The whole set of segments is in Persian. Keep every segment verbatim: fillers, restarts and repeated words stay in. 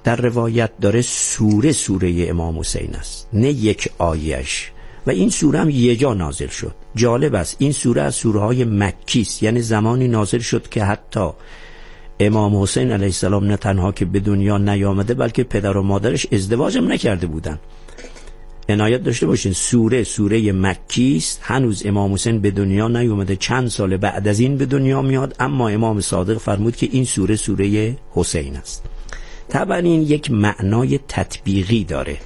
در روایت داره سوره سوره امام حسین است، نه یک آیهش، و این سوره هم یه جا نازل شد. جالب است این سوره از سوره های مکی است، یعنی زمانی نازل شد که حتی امام حسین علیه السلام نه تنها که به دنیا نیامده بلکه پدر و مادرش ازدواج هم نکرده بودن. عنایت داشته باشین سوره سوره مکی است، هنوز امام حسین به دنیا نیامده، چند سال بعد از این به دنیا میاد، اما امام صادق فرمود که این سوره سوره حسین است. طبعا این یک معنای تطبیقی داره.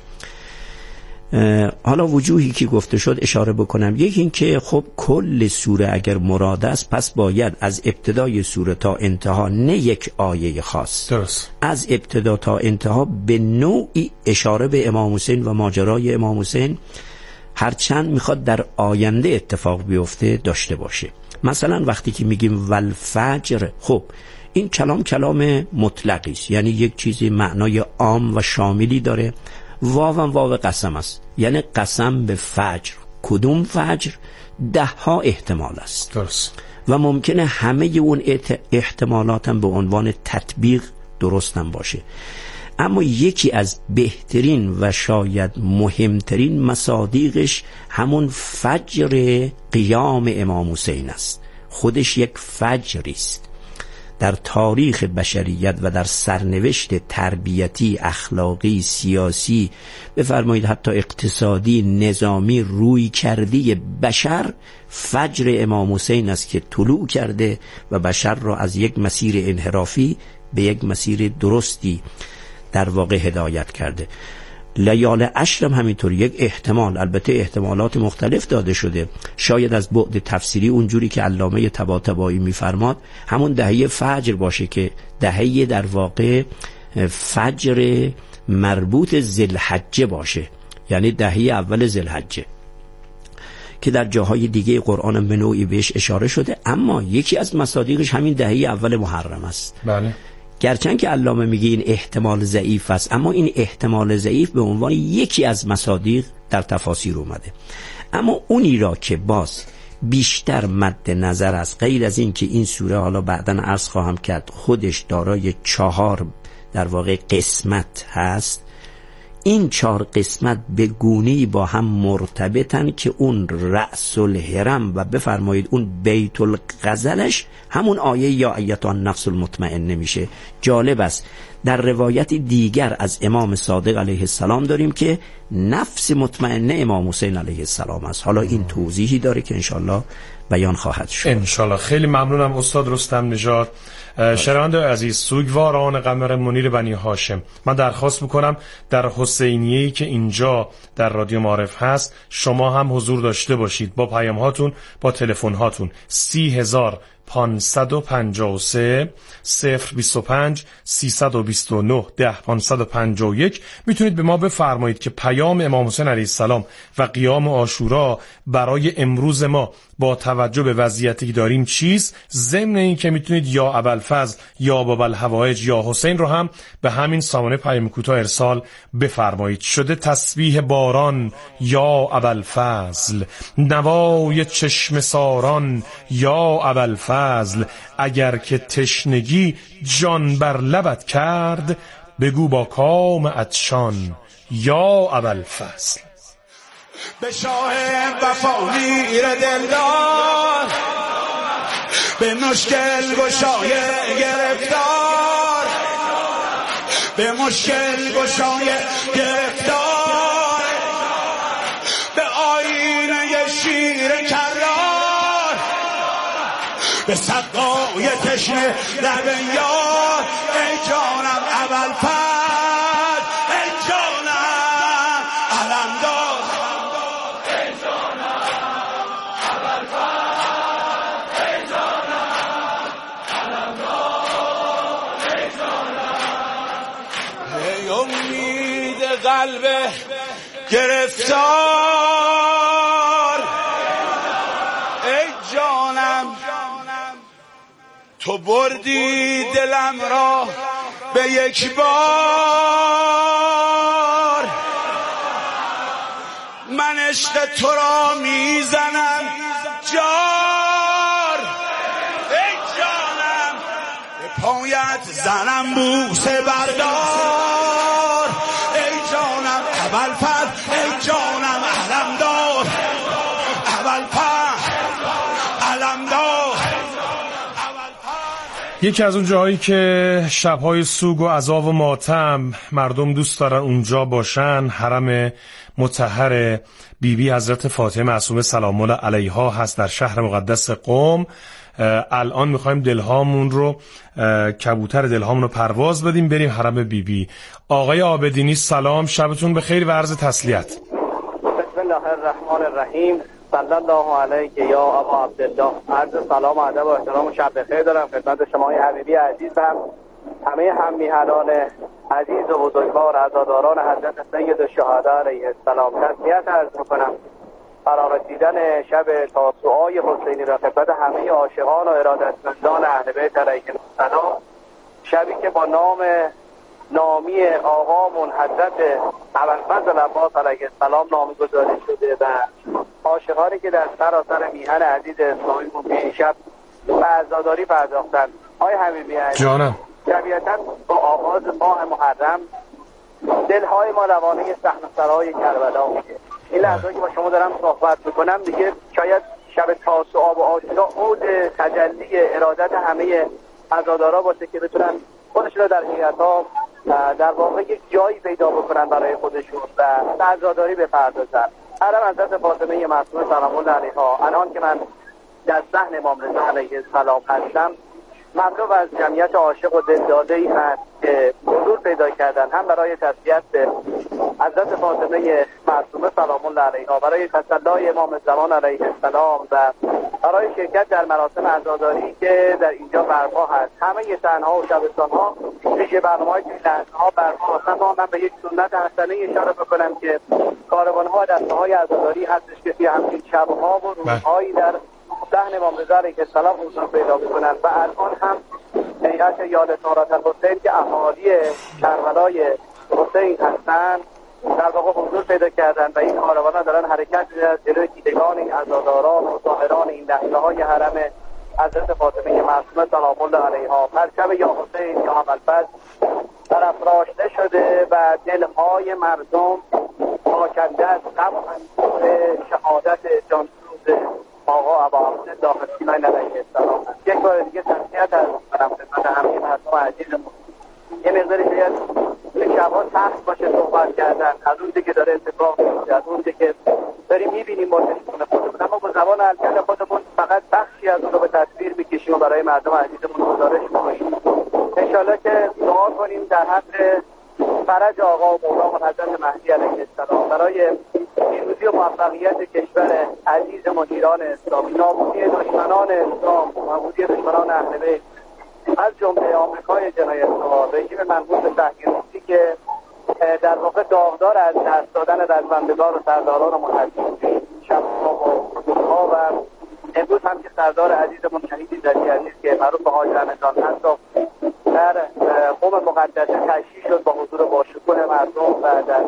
حالا وجوهی که گفته شد اشاره بکنم. یکی این که خب کل سوره اگر مراد است پس باید از ابتدای سوره تا انتها، نه یک آیه خاص، درست، از ابتدا تا انتها به نوعی اشاره به امام حسین و ماجرای امام حسین هرچند میخواد در آینده اتفاق بیفته داشته باشه. مثلا وقتی که میگیم والفجر، خب این کلام کلام مطلقی است، یعنی یک چیزی معنای عام و شاملی داره. واو هم واو قسم است، یعنی قسم به فجر. کدوم فجر؟ ده ها احتمال است، درست، و ممکنه همه اون احتمالات هم به عنوان تطبیق درست هم باشه. اما یکی از بهترین و شاید مهمترین مصادیقش همون فجر قیام امام حسین است. خودش یک فجری است در تاریخ بشریت و در سرنوشت تربیتی، اخلاقی، سیاسی، بفرمایید حتی اقتصادی، نظامی، روی کردی بشر. فجر امام حسین است که طلوع کرده و بشر را از یک مسیر انحرافی به یک مسیر درستی در واقع هدایت کرده. لیال عشر هم همینطور یک احتمال، البته احتمالات مختلف داده شده، شاید از بعد تفسیری اونجوری که علامه طباطبایی میفرماد همون دهه فجر باشه که دهه در واقع فجر مربوط ذوالحجه باشه، یعنی دهه اول ذوالحجه که در جاهای دیگه قرآن هم به نوعی بهش اشاره شده. اما یکی از مصادیقش همین دهه اول محرم است. بله، گرچند که علامه میگه این احتمال ضعیف است، اما این احتمال ضعیف به عنوان یکی از مصادیق در تفاسیر اومده. اما اونی را که باز بیشتر مد نظر است، غیر از این که این سوره حالا بعداً عرض خواهم کرد خودش دارای چهار در واقع قسمت هست، این چهار قسمت به گونه‌ای با هم مرتبطن که اون رأس الهرم و بفرمایید اون بیت الغزلش همون آیه یا ایتها النفس المطمئنه میشه. جالب است در روایت دیگر از امام صادق علیه السلام داریم که نفس مطمئنه امام حسین علیه السلام است. حالا این توضیحی داره که انشالله بیان خواهد شد انشالله. خیلی ممنونم استاد رستم نژاد. شنونده عزیز، سوگواران قمر منیر بنی هاشم، من درخواست میکنم در حسینیه‌ای که اینجا در رادیو معارف هست شما هم حضور داشته باشید با پیام هاتون، با تلفن هاتون. سی هزار پانصد و پنجاه و سه صفر بیست و پنج سیصد و بیست و نه ده پانصد و پنجاه و یک میتونید به ما بفرمایید که پیام امام حسین علیه السلام و قیام عاشورا برای امروز ما با توجه به وضعیتی که داریم چیست، ضمن این که میتونید یا ابوالفضل یا بابالحوائج یا حسین رو هم به همین سامانه پیام کوتاه ارسال بفرمایید. شده تسبیح باران یا ابوالفضل، نوای چشم ساران یا ابوالفضل، اگر که تشنگی جان بر لبت کرد، بگو با کام عطشان یا ابوالفضل. به شاه وفا میر دلدار، به مشکل گشای گرفتار، به مشکل گشای گرفتار، به آینه شیر کرار، به سقای تشنه لب یار. ای جانم ابوالفضل، ای جانم علمدار، ای جانم ابوالفضل، ای جانم علمدار، ای جانم، ای امید قلب گرفتار، ای جانم تو بردی دلم را به یک بار. من عشق تو را میزنم جار، ای جانم به پایت زنم بوسه بردار. ابوالفضل ای جانم علمدار، ابوالفضل علمدار. یکی از اون جاهایی که شب‌های سوگ و عذاب و ماتم مردم دوست دارن اونجا باشن، حرم مطهر بی بی حضرت فاطمه معصومه سلام الله علیها هست در شهر مقدس قم. الان میخوایم دلهامون رو، کبوتر دلهامون رو پرواز بدیم بریم حرم بی بی. آقای عابدینی سلام، شبتون بخیر و عرض تسلیت. بسم الله الرحمن الرحیم. صلی الله علیک یا ابا عبدالله. عرض سلام و ادب و احترام و شب بخیر دارم خدمت شما حبیبی عزیزم، همه هم میهنان عزیز و بزرگوار عزاداران حضرت سید الشهدا علیه السلام. تسلیت عرض میکنم فرا رسیدن شب تاسوعای حسینی را خدمت همه عاشقان و ارادتمندان اهل بیت علیهم السلام، شبی که با نام نامی آقامون حضرت ابوالفضل عباس علیه السلام نامگذاری شده و عاشقانی که در سراسر میهن عزیز اسلامی به شب و عزاداری پرداختند. آقای حبیبی عزیز جانم، طبیعتاً با آغاز ماه محرم دلهای ما روانه صحنه‌سرای کربلا میشه. این لحظه که با شما دارم صحبت میکنم دیگه شاید شب تاسوعا و عاشورا اوج تجلی ارادت همه عزادارا باشه که بتونن خودشون رو در حیاتا در واقع یک جایی پیدا بکنن برای خودشون و عزاداری بپردازن. حرم حضرت فاطمه معصومه سلام الله علیها، الان که من در صحن امام رضا علیه السلام هستم، مملو از جمعیت عاشق و دلداده‌ای هست که حضور پیدا کردن، هم برای تسلیت به حضرت فاطمه معصومه سلام الله علیها، برای تسلای امام زمان علیه السلام و برای شرکت در مراسم عزاداری که در اینجا برپا هست. همه صحنه‌ها و شبستان‌ها پیش برنامه‌های این لحظه‌ها برپا هستند. من به یک سنت حسنه اشاره بکنم که کاروان‌ها دسته‌های عزاداری هستش که توی همین شب‌ها و روزهایی در صحن امام رضا علیه السلام حضور پیدا می‌کنند و الان هم هیئت یاد طهارت الحسین که اهالی کربلای حسین هستند در واقع حضور پیدا کردند و این کاروان‌ها دارن حرکت می‌کنند جلوی دیدگان این عزاداران و ظاهران این لحظه‌های حرم حضرت فاطمه معصومه سلام الله علیها. پرچم یا حسین یا ابوالفضل برافراشته شده و دل‌های مردم پاکنده از غم و اندوه شهادت جانسوز آقا ابا عبدالله حسین علیه السلام. یک بار دیگه تسلیت از کنم خدمت همه مردم عزیزمون. یه مقداری شاید این شب‌ها سخت باشه صحبت کردن از اون که داره اتفاق میفته، از اون که داریم می‌بینیم با چشمون خودمون، اما با زبان الکل خودمون فقط بخشی از اون رو به تصویر می‌کشیم و برای مردم عزیزمون گزارش می‌کنیم. انشالله که دعا کنیم در حق فرج آقا و مولانا حضرت مهدی علیه السلام، برای پیروزی و موفقیت کشور عزیزمون ایران اسلامی، نابودی دشمنان اسلام، نابودی دشمنان اهل بیت از جمله آمریکای جنایتکار، رژیم منحوس صهیونیستی که در واقع داغدار از دست دادن رزمندگان و سرداران و محدثین شب‌ها و روزها و امروز هم که سردار عزیزمون شهید ایزدی عزیز که معروف به حاج رمضان هست در قم مقدسه تشییع شد با حضور باشکوه مردم و در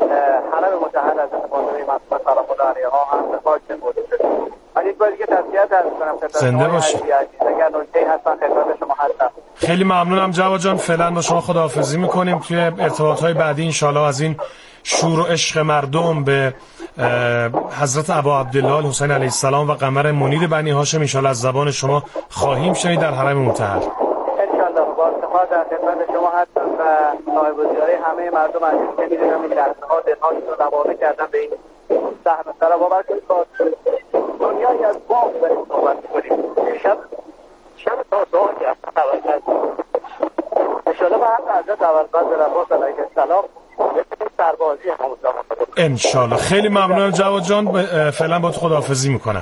حرم مطهر حضرت فاطمه معصومه سلام الله علیها هم به خاک سپرده شد. من یک بار دیگه تسلیت عرض کنم خدمت زنده باشید. اگر نکته‌ای هستن خدمت شما هستم. خیلی ممنونم جواد جان، فعلا با شما خداحافظی میکنیم. توی ارتباطهای بعدی انشالله از این شور و عشق مردم به حضرت ابا عبدالله حسین علیه السلام و قمر منیر بنی هاشم انشالله از زبان شما خواهیم شنید در حرم مطهر. انشالله با افتخار در خدمت شما هستم و نایب الوزرای همه مردم عزیز که میدونم این لحظه‌ها دلهاشون رو روانه کردن به این صحنه‌سرا. باور کنید با دنیایی از باغ بریم صحبت کنیم. شب شب تاسوعا که اول انشالله به حق حضرت ابوالفضل عباس علیه السلام سربازی همون زمان. انشالله. خیلی ممنونم جواد جان، فعلا با تو خداحافظی میکنم.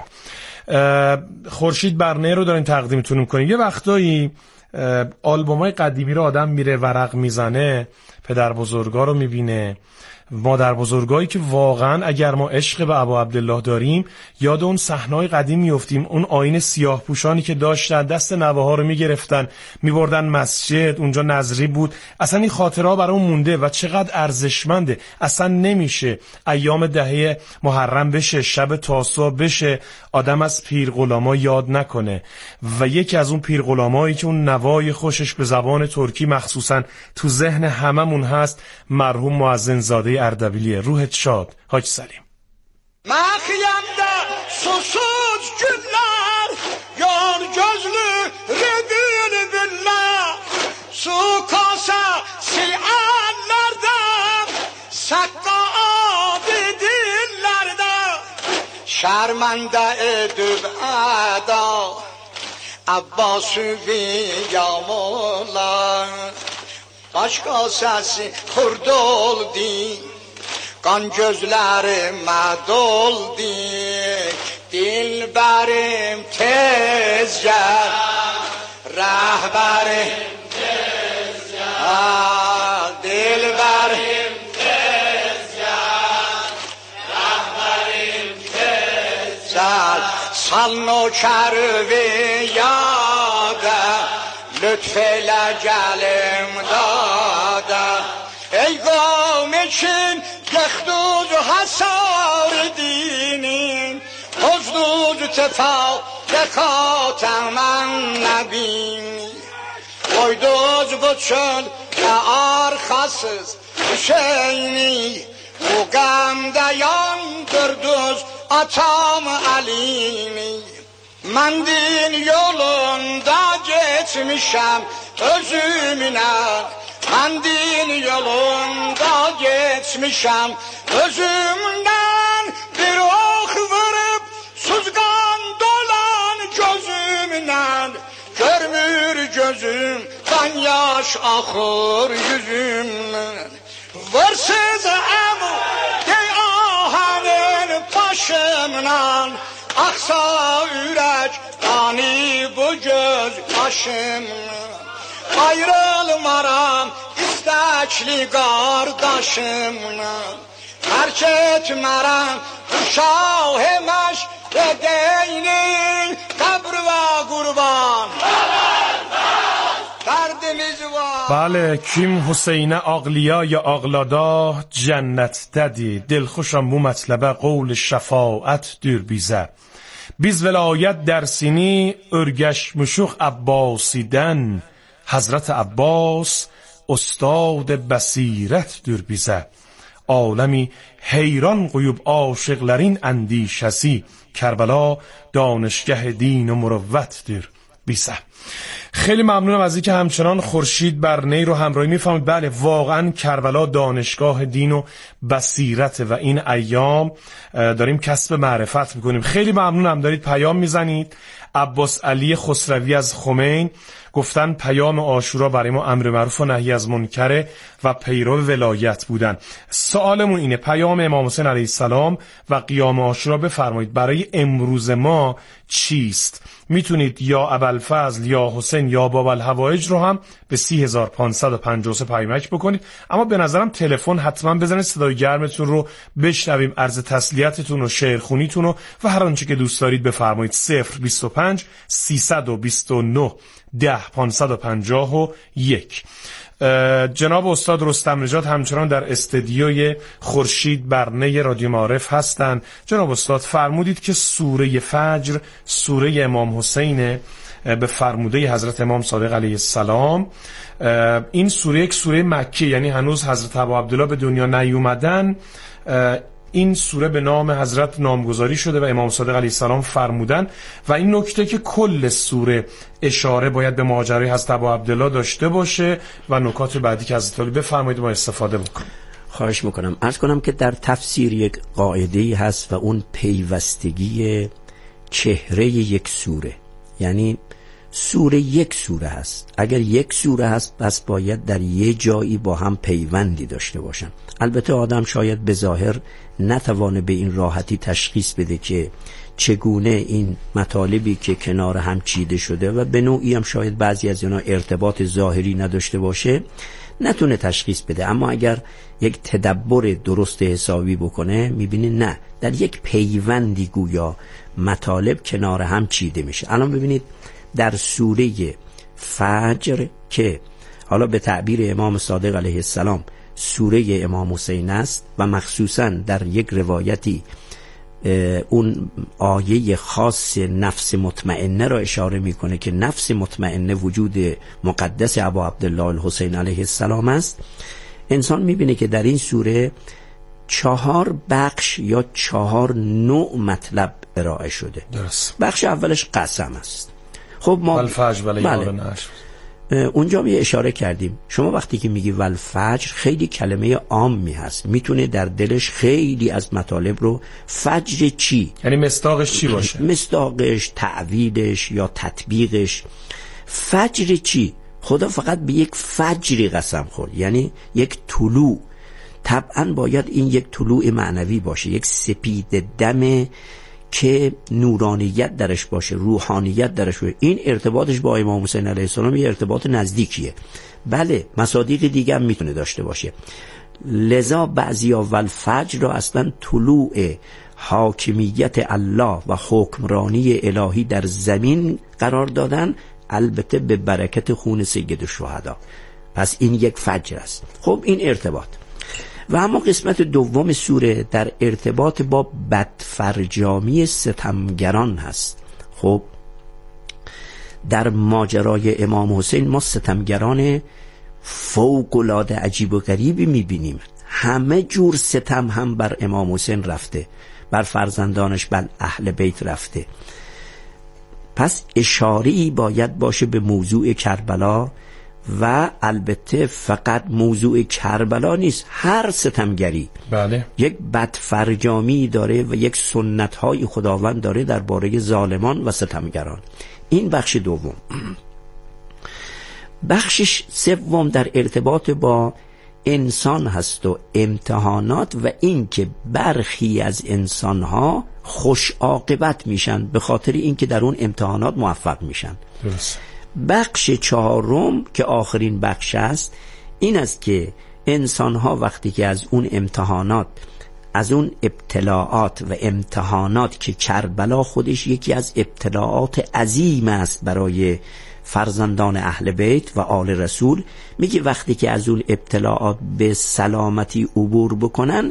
خورشید برنه رو داریم تقدیمتون میکنیم. یه وقتایی آلبومای قدیمی رو آدم میره ورق میزنه، پدر بزرگا رو میبینه، مادر بزرگایی که واقعا اگر ما عشق به ابا عبدالله داریم یاد اون صحنه‌های قدیم میافتیم. اون آیین سیاه پوشانی که داشتن دست نوه‌ها رو میگرفتن میبردن مسجد، اونجا نظری بود. اصلا این خاطرها برام مونده و چقدر ارزشمنده. اصلا نمیشه ایام دهه محرم بشه، شب تاسوعا بشه، آدم از پیر غلاما یاد نکنه. و یکی از اون پیر غلامایی که اون نوه محتوای خوشش به زبان ترکی مخصوصا تو ذهن هممون هست مرحوم مؤذن زاده اردبیلی. روحت شاد حاج سلیم. Mahiyemde susuz günler, yar gözlü redil biller, su kasesi ellerden, sakka abi dillerden, şermende edip eda, Abbas-ı Biyamola, baş kasesi kurd oldu, kan gözlerime doldu, dilberim tez gel, rehberim tez gel, dilberim tez gel, rehberim tez gel, sal nökervi yâde, lütfeyle gelim dâde, ey kavm için یخدود حسار دینین حضدود تفاقات من نبینی koyduz bu çöl arkasız Hüseyin'i bu gamda yandırdız atam Ali'ni ben din yolunda geçmişem özümle ben din yolunda geçmişem özümden bir ok vurup suzgan dolan gözümden görmür gözüm kan yaş akır yüzümden varsız ebu dey ahenin başımdan aksa ürek ani bu göz başımdan ayrılmaram istekli kardeşimle terk etmerem şah-ı meşredeynin kabr ve kurban derdimiz var. بله کیم حسین اغلیا ağlada cennetdədir. Dilxuşam bu mətləbə qovl şəfaət dür bizə. Biz velayət dərsini örgəşmüşük Abbasidən. Hazret Abbas استاد بصیرتdir bizə. عالمی حیران qoyub aşıqların اندیشسی. کربلا دانشگاه دین و مروتdir bizə. خیلی ممنونم از اینکه همچنان خورشید بر نی رو همراهی می‌فرمایید. بله واقعا کربلا دانشگاه دین و بصیرت و این ایام داریم کسب معرفت می‌کنیم. خیلی ممنونم دارید پیام میزنید. عباس علی خسروی از خمین گفتن پیام عاشورا برای ما امر معروف و نهی از منکر و پیرو ولایت بودن. سوالمون اینه پیام امام حسین علیه السلام و قیام عاشورا بفرمایید برای امروز ما چیست؟ میتونید یا ابوالفضل یا حسین یا باب الحوائج رو هم به سی هزار و پانصد و پنجاه و سه پیامک بکنید. اما به نظرم تلفن حتما بزنید صدای گرمتون رو بشنویم، عرض تسلیتتون و شعرخونیتون رو و هر آنچه که دوست دارید بفرمایید. صفر بیست و پنج سیصد و بیست و نه ده پانصد و پنجاه و یک. جناب استاد رستم نژاد همچنان در استدیوی خورشید بر نی رادیو معارف هستند. جناب استاد فرمودید که سوره فجر سوره امام حسین به فرموده حضرت امام صادق علیه السلام. این سوره یک سوره مکی، یعنی هنوز حضرت ابا عبدالله به دنیا نیومدن. این سوره به نام حضرت نامگذاری شده و امام صادق علیه السلام فرمودن و این نکته که کل سوره اشاره باید به ماجرای حضرت ابا عبدالله داشته باشه و نکات بعدی که حضرت علی بفرمایید ما استفاده بکنیم. خواهش میکنم. عرض کنم که در تفسیر یک قاعده‌ای هست و اون پیوستگی چهره یک سوره، یعنی سوره یک سوره هست. اگر یک سوره هست پس باید در یه جایی با هم پیوندی داشته باشن. البته آدم شاید به ظاهر نتوانه به این راحتی تشخیص بده که چگونه این مطالبی که کنار هم چیده شده و به نوعی هم شاید بعضی از اینا ارتباط ظاهری نداشته باشه نتونه تشخیص بده، اما اگر یک تدبر درست حسابی بکنه میبینه نه، در یک پیوندی گویا مطالب کنار هم چیده میشه. الان ببینید در سوره فجر که حالا به تعبیر امام صادق علیه السلام سوره امام حسین است و مخصوصا در یک روایتی اون آیه خاص نفس مطمئنه را اشاره میکنه که نفس مطمئنه وجود مقدس ابا عبدالله الحسین علیه السلام است، انسان میبینه که در این سوره چهار بخش یا چهار نوع مطلب ارائه شده. درست. بخش اولش قسم است. خب ما والفجر ولیال نشر، اونجا می اشاره کردیم شما وقتی که میگی والفجر خیلی کلمه عامی هست، میتونه در دلش خیلی از مطالب رو، فجر چی؟ یعنی مصداقش چی باشه؟ مصداقش، تعویلش یا تطبیقش. فجر چی؟ خدا فقط به یک فجری قسم خورد، یعنی یک طلوع. طبعا باید این یک طلوع معنوی باشه، یک سپید دم که نورانیت درش باشه، روحانیت درش باشه. این ارتباطش با امام حسین علیه السلام یه ارتباط نزدیکیه. بله مصادیق دیگه هم میتونه داشته باشه، لذا بعضیا والفجر را اصلا طلوع حاکمیت الله و حکمرانی الهی در زمین قرار دادن، البته به برکت خون سید الشهدا. پس این یک فجر است. خب این ارتباط. و اما قسمت دوم سوره در ارتباط با بدفرجامی ستمگران هست. خب در ماجرای امام حسین ما ستمگران فوق‌العاده عجیب و غریبی میبینیم. همه جور ستم هم بر امام حسین رفته، بر فرزندانش، بر اهل بیت رفته. پس اشاره‌ای باید باشه به موضوع کربلا، و البته فقط موضوع کربلا نیست، هر ستمگری بله یک بدفرجامی داره و یک سنت‌های خداوند داره درباره ظالمان و ستمگران. این بخش دوم. بخش سوم در ارتباط با انسان هست و امتحانات، و این که برخی از انسان‌ها خوش عاقبت میشن به خاطر اینکه در اون امتحانات موفق میشن. درست. بخش چهارم که آخرین بخش است، این است که انسان‌ها وقتی که از اون امتحانات، از اون ابتلاعات و امتحانات که کربلا خودش یکی از ابتلاعات عظیم است برای فرزندان اهل بیت و آل رسول، میگه وقتی که از اون ابتلاعات به سلامتی عبور بکنن،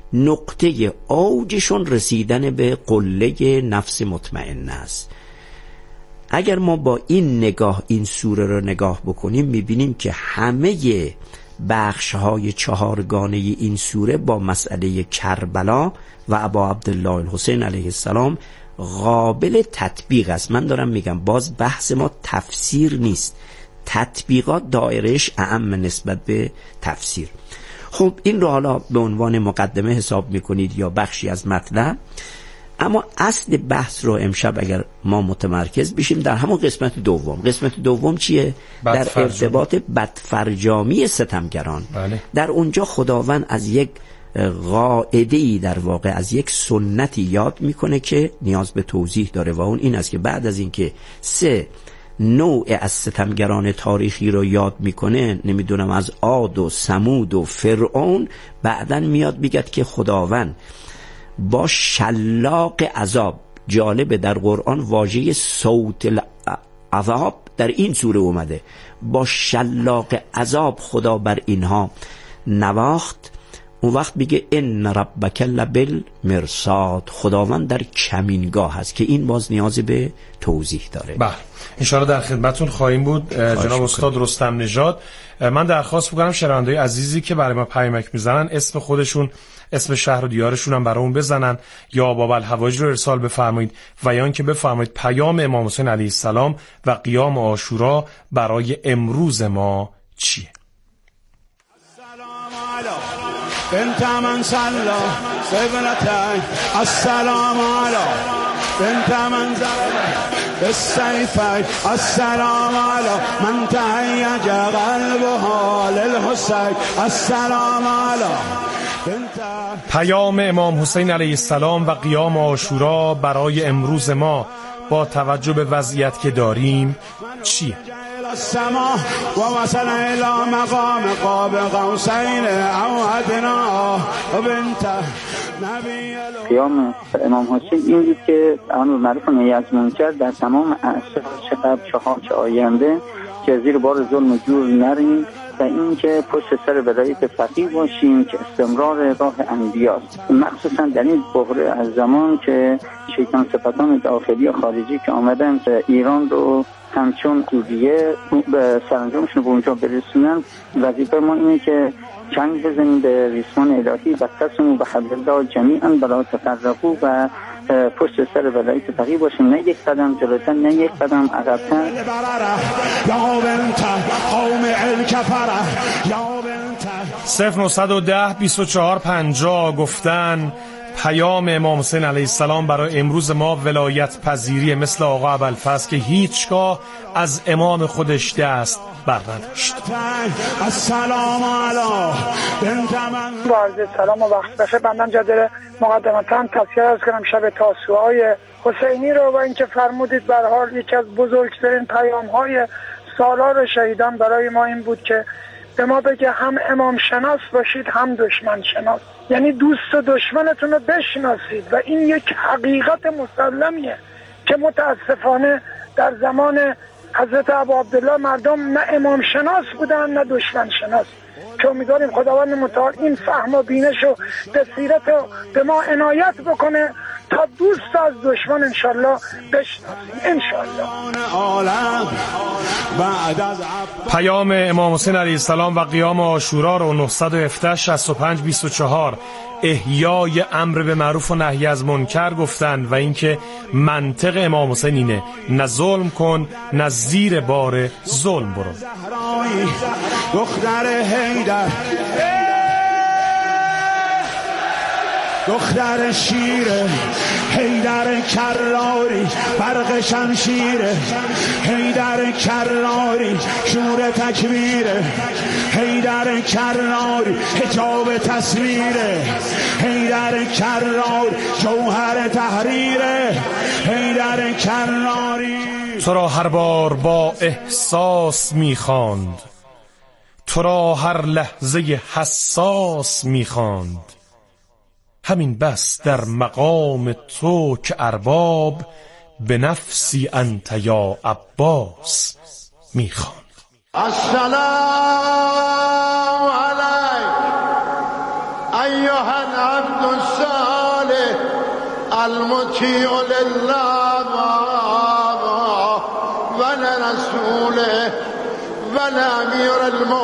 نقطه اوجشون رسیدن به قله نفس مطمئنه است. اگر ما با این نگاه این سوره رو نگاه بکنیم، میبینیم که همه بخش‌های چهارگانه این سوره با مسئله کربلا و ابا عبدالله الحسین علیه السلام قابل تطبیق است. من دارم میگم باز بحث ما تفسیر نیست، تطبیقات دایرهش اعم نسبت به تفسیر. خب این رو حالا به عنوان مقدمه حساب میکنید یا بخشی از مطلب، اما اصل بحث رو امشب اگر ما متمرکز بشیم در همون قسمت دوم. قسمت دوم چیه؟ در ارتباط بدفرجامی ستمگران. بله. در اونجا خداوند از یک قاعده‌ای، در واقع از یک سنتی یاد میکنه که نیاز به توضیح داره، و اون این است که بعد از اینکه سه نوع از ستمگران تاریخی رو یاد میکنه، نمیدونم از عاد و ثمود و فرعون، بعدن میاد میگه که خداوند با شلاق عذاب، جالبه در قرآن واژه صوت العذاب در این سوره اومده، با شلاق عذاب خدا بر اینها نواخت. اون وقت میگه ان ربک لبالمرصاد، خداوند در کمینگاه هست، که این باز نیاز به توضیح داره. بله ان شاء الله در خدمتتون خواهیم بود جناب استاد رستم نژاد. من درخواست می‌کنم شنونده‌های عزیزی که برای ما پیامک میزنن اسم خودشون، اسم شهر و دیارشون هم برامون بزنن یا باب الحوایج رو ارسال بفرمایید، و یا اینکه بفرمایید پیام امام حسین علیه السلام و قیام عاشورا برای امروز ما چیه؟ بنت من صلى قبلتي السلام على بنت من زرع بالسيفي السلام على من تهيج قلبها للحسين السلام على پیام امام حسین علیه السلام و قیام عاشورا برای امروز ما با توجه به وضعیت که داریم چیه؟ السماء ووصل الى مقام قاب قوسین او ادنی بنت نبی. قیام امام حسین این بود که امر معروف و نهی از منکر در تمام اعصار چه قبل چه حال چه آینده که زیر بار ظلم و جور نریم و اینکه پشت سر ولایت فقیه باشیم که استمرار راه انبیاست، مخصوصا در این بحران از زمان که شیطان صفتان داخلی و خارجی که آمدن ایران رو همچون دوریه به سرانجامشون به اونجا برسونن. وظیفه ما اینه که چنگ بزنیم به ریسمان الهی و تصمیم به حبل الله جمیعا بلا تفرقوا و پشت سر ولایت فقیه باشیم، نه یک قدم جلوتر نه یک قدم عقب‌تر. صفر نهصد و ده بیست و چهار پنجاه گفتن پیام امام حسین علیه السلام برای امروز ما ولایت پذیری مثل آقا ابوالفضل که هیچگاه از امام خودش دست بر نداشت. السلام علیکم با عرض سلام و وقت بخیر. بنده جدیر مقدمتاً تذکر عرض کنم شب تاسوعای حسینی رو و اینکه فرمودید به هر حال یکی از بزرگترین پیام‌های سالار شهیدان برای ما این بود که به ما بگه هم امام شناس باشید هم دشمن شناس، یعنی دوست و دشمنتون رو بشناسید و این یک حقیقت مسلمیه که متاسفانه در زمان حضرت ابو عبدالله مردم نه امام شناس بودن نه دشمن شناس، که امیدواریم خداوند متعال این فهم و بینش و بصیرت رو به ما عنایت بکنه تا دوست از دشمن انشالله بشناسیم انشالله. پیام امام حسین علیه السلام و قیام عاشورا رو نهصد و هفده شصت و پنج بیست و چهار احیای امر به معروف و نهی از منکر گفتن و اینکه منطق امام حسین اینه نه ظلم کن نه زیر بار ظلم برو. دختر حیدر دختر شیره حیدر کراری برق شمشیره حیدر کراری شور تکبیره حیدر کراری حجاب تصویره حیدر کراری جوهر تحریره حیدر کراری. تو را هر بار با احساس میخواند، تو را هر لحظه حساس میخواند، همین بس در مقام تو که ارباب به نفسی انت یا عباس میخواند. السلام علیک ایها العبد الصالح المطیع لله و لرسوله و لامیر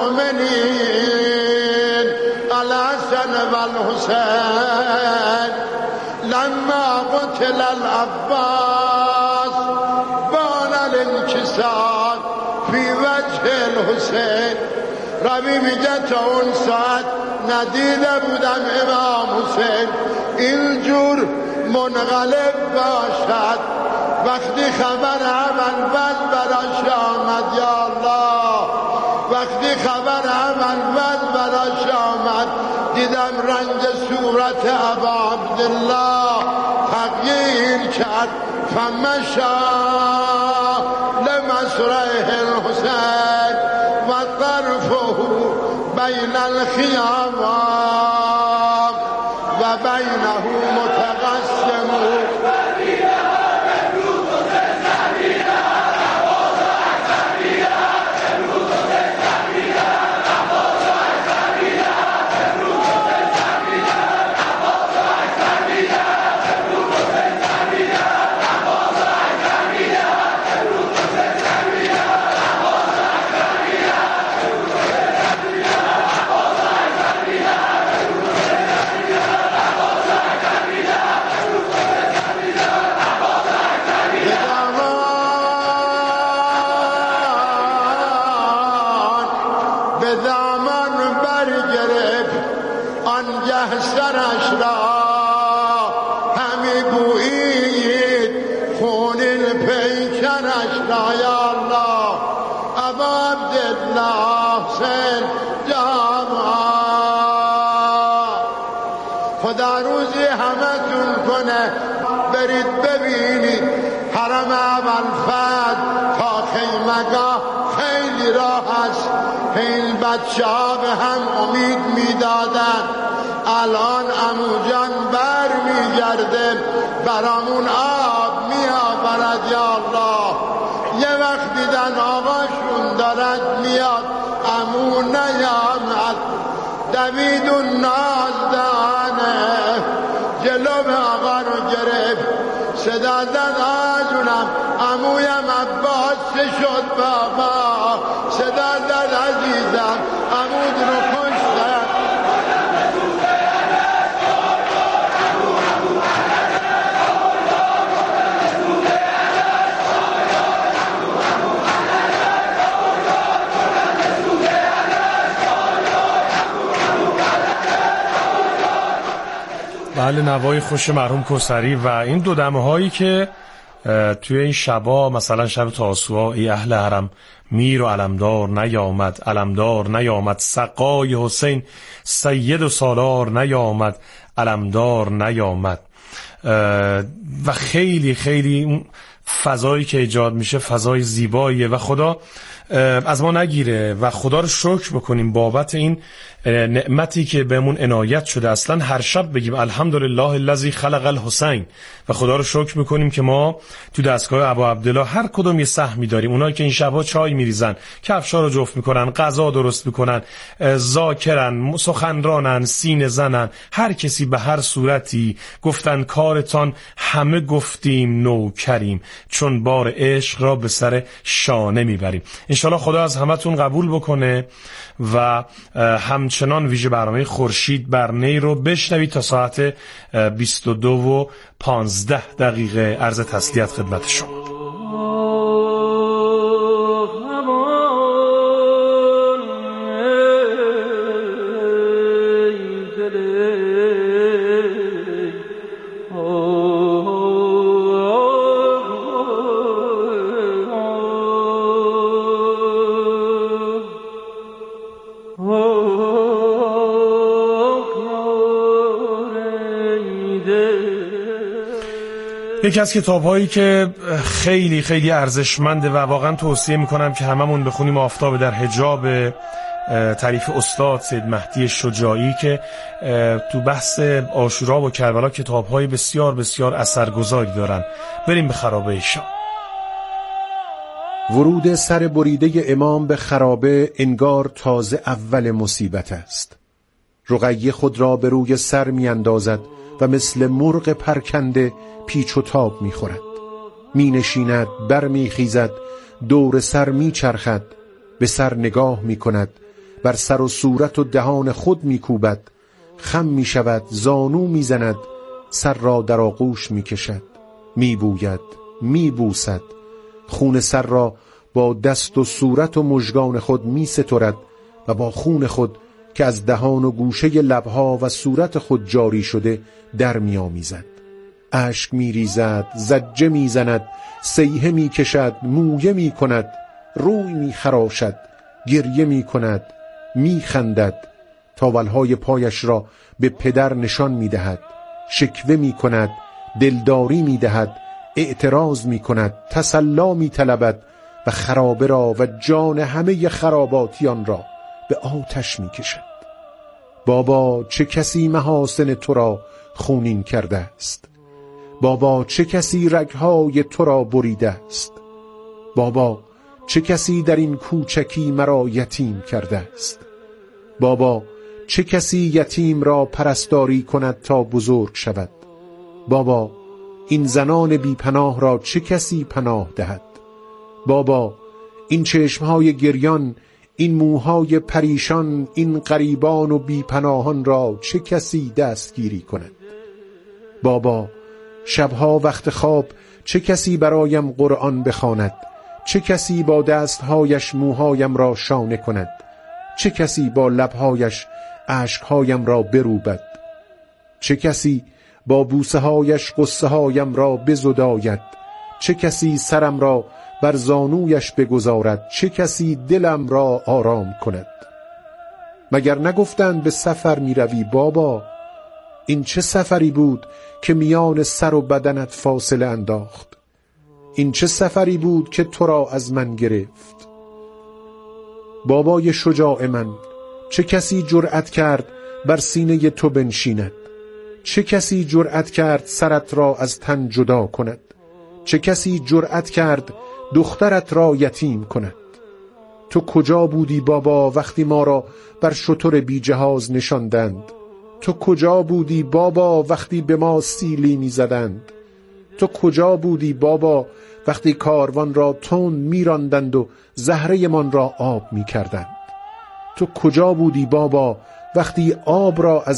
المؤمنین الحسن والحسین لما قتل العباس بان الانکسار فی وجه الحسین. ربی میگه تا اون ساعت ندیده بودم امام حسین اینجور منقلب باشد. وقتی خبر ابوالفضل براش آمد یا الله، وقتی خبر ابوالفضل براش آمد دیدم رنگ صورت ابا عبدالله تغییر کرد. فمشا لمسرح الحسین و طرفه بین الخیام و بینه متقسم. خدا روزی همتون کنه برید ببینید حرم ابوالفضل تا خیمگاه خیلی راه است. این بچه ها به هم امید میدادن الان عموجان بر میگرده برامون آب میآورد یا الله. یه وقت دیدن آقاشون دارد میاد امو نیامد دوید و نازدانه جلو آقا رو گرفت صدا زد آجونم امویم عباس چه شد بابا صدا زد عزیزم عمود رو کشتن بله، نوای خوش مرحوم کوثری و این دو دمه هایی که توی این شبا، مثلا شب تاسوعا، ای اهل حرم میر و علمدار نیامد، علمدار نیامد، سقای حسین سید و سالار نیامد، علمدار نیامد و خیلی خیلی اون فضایی که ایجاد میشه فضای زیباییه و خدا از ما نگیره و خدا رو شکر بکنیم بابت این نعمتی که بهمون عنایت شده. اصلا هر شب بگیم الحمدلله الذی خلق الحسین و خدا رو شکر میکنیم که ما تو دستگاه ابا عبدالله هر کدوم یه سهمی داریم. اونایی که این شبا چای میریزن، کفشا رو جفت میکنن، غذا درست میکنن، ذاکرن، سخنرانن، سینه زنن، هر کسی به هر صورتی گفتن کارتان همه گفتیم نوکریم، چون بار عشق را به سر شانه میبریم. انشالله خدا از همتون قبول بکنه و همچنان ویژه برنامه خورشید بر نی رو بشنوید تا ساعت بیست و دو و پانزده دقیقه. عرض تسلیت خدمت شما. یکی از کتاب‌هایی که خیلی خیلی ارزشمنده و واقعا توصیه میکنم که هممون بخونیم، آفتاب در حجاب، تعریف استاد سید مهدی شجاعی که تو بحث عاشورا و کربلا کتاب‌های بسیار بسیار اثرگذاری دارن. بریم به خرابه ایشان. ورود سر بریده امام به خرابه انگار تازه اول مصیبت است. رقیه خود را به روی سر می اندازد و مثل مرغ پرکنده پیچ و تاب می خورد. می نشیند، بر می خیزد، دور سر می چرخد، به سر نگاه می کند، بر سر و صورت و دهان خود می کوبد، خم می شود، زانو می زند، سر را در آغوش می کشد، می بوید، می بوسد، خون سر را با دست و صورت و مژگان خود می سترد و با خون خود که از دهان و گوشه لبها و صورت خود جاری شده در می آمیزد. اشک می ریزد، زجه می زند، سیحه می کشد، مویه می کند، روی می خراشد، گریه می کند، می خندد، تاولهای پایش را به پدر نشان می دهد، شکوه می کند، دلداری می دهد، اعتراض می کند، تسلا می طلبد و خرابه را و جان همه خراباتیان را به آتش می کشد. بابا چه کسی محاسن تو را خونین کرده است؟ بابا چه کسی رگهای تو را بریده است؟ بابا چه کسی در این کوچکی مرا یتیم کرده است؟ بابا چه کسی یتیم را پرستاری کند تا بزرگ شود؟ بابا این زنان بی پناه را چه کسی پناه دهد؟ بابا این چشمهای گریان، این موهای پریشان، این غریبان و بی پناهان را چه کسی دستگیری کند؟ بابا شبها وقت خواب چه کسی برایم قرآن بخواند؟ چه کسی با دستهایش موهایم را شانه کند؟ چه کسی با لبهایش اشکهایم را بروبد؟ چه کسی با بوسه هایش قصه هایم را بزداید؟ چه کسی سرم را بر زانویش بگذارد؟ چه کسی دلم را آرام کند؟ مگر نگفتند به سفر می روی بابا؟ این چه سفری بود که میان سر و بدنت فاصله انداخت؟ این چه سفری بود که تو را از من گرفت؟ بابای شجاع من، چه کسی جرأت کرد بر سینه تو بنشیند؟ چه کسی جرأت کرد سرت را از تن جدا کند؟ چه کسی جرأت کرد دخترت را یتیم کند؟ تو کجا بودی بابا وقتی ما را بر شتر بی جهاز نشاندند؟ تو کجا بودی بابا وقتی به ما سیلی می زدند؟ تو کجا بودی بابا وقتی کاروان را تند می راندند و زهره من را آب می کردند؟ تو کجا بودی بابا وقتی آب را از